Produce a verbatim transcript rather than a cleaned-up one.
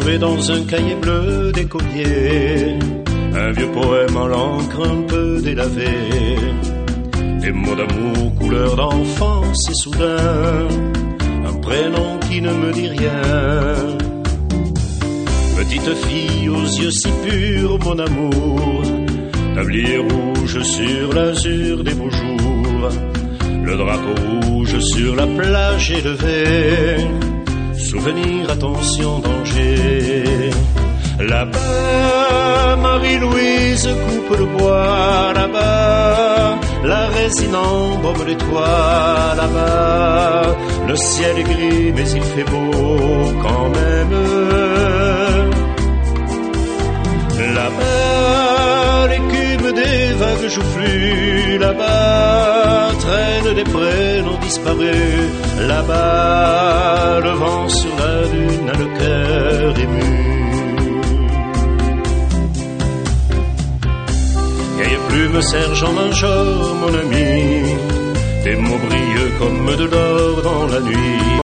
trouvé dans un cahier bleu d'écolier un vieux poème en l'encre un peu délavée, des mots d'amour couleur d'enfance et soudain un prénom qui ne me dit rien. Petite fille aux yeux si purs, mon amour, tablier rouge sur l'azur des beaux jours, le drapeau rouge sur la plage élevée, souvenir, attention, danger. Là-bas, Marie-Louise coupe le bois, là-bas, la résine embaume les toits, là-bas, le ciel est gris mais il fait beau quand même. Là-bas, l'écume des vagues joufflues, là-bas, traîne des prénoms disparus, là-bas, le vent sur la dune a le cœur ému. Vieille plume, sergent-major, mon ami, tes mots brillent comme de l'or dans la nuit.